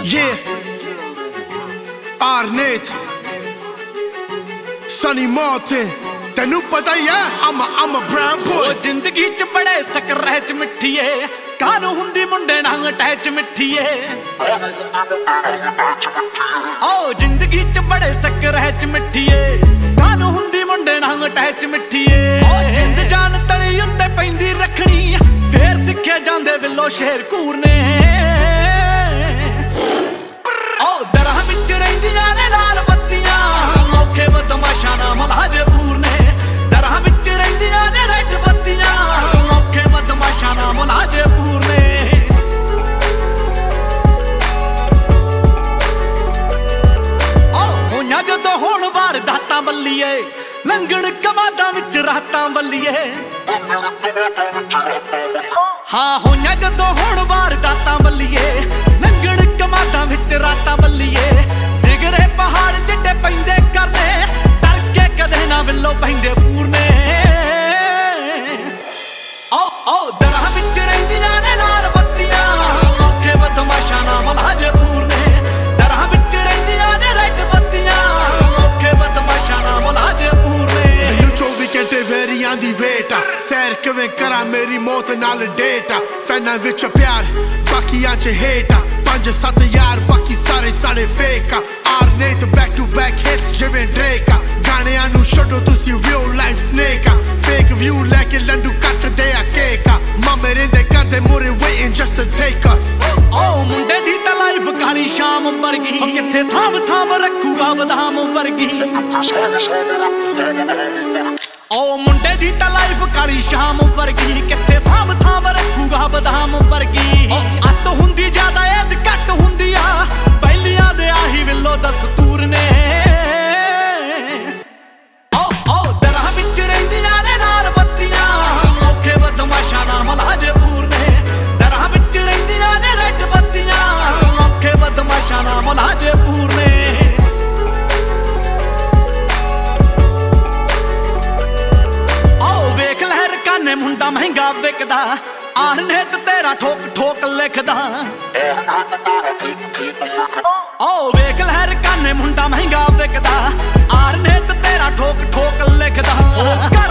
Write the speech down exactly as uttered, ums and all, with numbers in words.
Yeah, Arnett, Sunny Martin, ਤੈਨੂੰ ਪਤਾ ਹੀ ਹੈ I'm a, I'm a brown boy। ਉਹ ਜ਼ਿੰਦਗੀ ਚ ਬੜੇ ਸਕਰਹਿ ਚ ਮਿੱਠੀਏ, ਕਾਹਨੂੰ ਹੁੰਦੀ ਮੁੰਡੇ ਨਾਲ ਅਟੈਚ ਮਿੱਠੀਏ। ਉਹ ਜ਼ਿੰਦਗੀ ਚ ਬੜੇ ਸਕਰਹਿ ਚ ਮਿੱਠੀਏ, ਕਾਹਨੂੰ ਹੁੰਦੀ ਮੁੰਡੇ ਨਾਲ ਅਟੈਚ ਮਿੱਠੀਏ। ਉਹ ਜਿੰਦ ਜਾਨ ਤਲੀ ਉੱਤੇ ਪੈਂਦੀ ਰੱਖਣੀ, ਫੇਰ ਸਿੱਖੇ ਜਾਂਦੇ ਵਿੱਲੋ ਸ਼ੇਰ ਘੂਰਨੇ। ਉਹ ਦਰਾਂ ਵਿੱਚ ਰਹਿੰਦੀਆਂ ਨੇ ਲਾਲ ਬੱਤੀਆਂ, ਮੌਕੇ ਬਦਮਾਸ਼ਾਂ ਨਾਲ ਮੁਲਾਜ਼ਪੂਰ ਨੇ। ਦਰਾਂ ਵਿੱਚ ਰਹਿੰਦੀਆਂ ਨੇ ਰੈੱਡ ਬੱਤੀਆਂ, ਮੌਕੇ ਬਦਮਾਸ਼ਾਂ ਨਾਲ ਮੁਲਾਜ਼ਪੂਰ ਨੇ। ਉਹ ਹੋਈਆਂ ਜਦੋਂ ਹੁਣ ਵਾਰਦਾਤਾਂ ਬੱਲੀਏ, ਲੰਘਣ ਕਮਾਦਾਂ ਵਿੱਚ ਰਾਤਾਂ ਬੱਲੀਏ। ਹਾਂ ਹੋਈਆਂ ਜਦੋਂ ਹੁਣ ਵਾਰਦਾਤਾਂ ਬੱਲੀਏ, ਲੰਘਣ ਕਮਾਦਾਂ ਵਿੱਚ ਰਾਤਾਂ ਬੱਲੀਏ। ਜਿਗਰੇ ਪਹਾੜ ਚਿੱਟੇ ਪੈਂਦੇ ਕਰਨੇ, ਡਰ ਕੇ ਕਦੇ ਨਾ ਵਿੱਲੋ ਪੈਂਦੇ ਪੂਰਨੇ। ਓ ਓ ਦਰਾਂ ਵਿੱਚ ਰਹਿੰਦੀਆਂ ਨੇ ਲਾਲ ਬੱਤੀਆਂ, ਮੌਕੇ ਬਦਮਾਸ਼ਾਂ ਨਾਲ ਮੁਲਾਜ਼ਪੂਰ ਨੇ। ਦਰਾਂ ਵਿੱਚ ਰਹਿੰਦੀਆਂ ਨੇ ਰੈੱਡ ਬੱਤੀਆਂ, ਮੌਕੇ ਬਦਮਾਸ਼ਾਂ ਨਾਲ ਮੁਲਾਜ਼ਪੂਰ ਨੇ। ਮੈਨੂੰ ਚੌਵੀ ਘੰਟੇ ਵੈਰੀਆਂ ਦੀ ਵੇਟ ਆ, ਸੈਰ ਕਿਵੇਂ ਕਰਾਂ ਮੇਰੀ ਮੌਤ ਨਾਲ ਡੇਟ ਆ। ਫੈਨਾਂ ਵਿੱਚ ਪਿਆਰ ਬਾਕੀਆਂ ਚ ਹੇਟ ਆ, ਪੰਜ ਸੱਤ ਯਾਰ ਬਾਕੀ ਸਾਰੇ ਸਾਰੇ ਫੇਕ ਆ। ਆਰਨੇਟ ਬੈਕ ਟੂ ਬੈਕ ਹਿਟਸ ਜਿਵੇਂ ਡ੍ਰੇਕ ਆ। ਗਾਣਿਆਂ ਨੂੰ ਛੱਡੋ ਤੁਸੀਂ ਰੀਅਲ ਲਾਈਫ ਸਨੇਕ ਆ। ਫੇਕ ਵਿਊ ਲੈ ਕੇ ਲੰਡੂ ਕੱਟਦੇ ਆ ਕੇਕ ਆ। ਮਾਮੇ ਰਹਿੰਦੇ ਕਰਦੇ ਮੂਹਰੇ waiting just to take us। ਓ ਮੁੰਡੇ ਦੀ ਤਾਂ ਲਾਈਫ ਕਾਲੀ ਸ਼ਾਮ ਵਰਗੀ, ਉਹ ਕਿੱਥੇ ਸਾਂਭ ਸਾਂਭ ਰੱਖੂਗਾ ਬਦਾਮ ਵਰਗੀ। ਓ ਮੁੰਡੇ ਦੀ ਤਾਂ ਲਾਈਫ ਕਾਲੀ ਸ਼ਾਮ ਵਰਗੀ, ਕਿੱਥੇ ਸਾਂਭ ਸਾਂਭ ਰੱਖੂਗਾ ਬਦਾਮ ਵਰਗੀ। ਅੱਤ ਹੁੰਦੀ ਜ਼ਿਆਦਾ ਏਜ ਘੱਟ ਹੁੰਦੀ ਆ, ਪਹਿਲੀਆਂ ਦੇ ਆਹੀ ਵਿੱਲੋ ਦਸਤੂਰ ਨੇ। ਓ ਓ ਦਰਾਂ ਵਿੱਚ ਰਹਿੰਦੀਆਂ ਨੇ ਲਾਲ ਬੱਤੀਆਂ, ਮੌਕੇ ਬਦਮਾਸ਼ਾਂ ਨਾਲ ਮੁਲਾਜ਼ਪੂਰ ਨੇ। ਦਰਾਂ ਵਿੱਚ ਰਹਿੰਦੀਆਂ ਨੇ ਰੈੱਡ ਬੱਤੀਆਂ, ਮੌਕੇ ਬਦਮਾਸ਼ਾਂ ਨਾਲ ਮੁਲਾਜ਼ਪੂਰ ਨੇ। ਕਾਨੇ ਮੁੰਡਾ ਮਹਿੰਗਾ ਵਿਕਦਾ, ਆਰਨੇਤ ਤੇਰਾ ਠੋਕ ਠੋਕ ਲਿਖਦਾ। ਓ ਵੇਖ ਲਹਿਰ ਕਾਨੇ ਮੁੰਡਾ ਮਹਿੰਗਾ ਵਿਕਦਾ, ਆਰਨੇਤ ਤੇਰਾ ਠੋਕ ਠੋਕ ਲਿਖਦਾ।